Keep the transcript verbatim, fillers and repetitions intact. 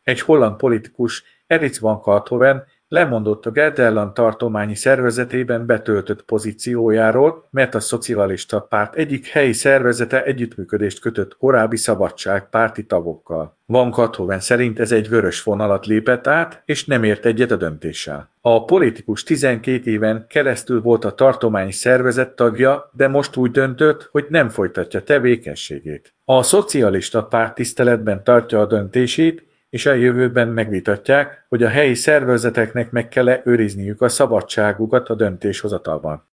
Egy holland politikus, Erik van Kalthoven lemondott a Gelderland tartományi szervezetében betöltött pozíciójáról, mert a szocialista párt egyik helyi szervezete együttműködést kötött korábbi szabadságpárti tagokkal. Van Kalthoven szerint ez egy vörös vonalat lépett át, és nem ért egyet a döntéssel. A politikus tizenkét éven keresztül volt a tartományi szervezet tagja, de most úgy döntött, hogy nem folytatja tevékenységét. A szocialista párt tiszteletben tartja a döntését, és a jövőben megvitatják, hogy a helyi szervezeteknek meg kell-e őrizniük a szabadságukat a döntéshozatalban.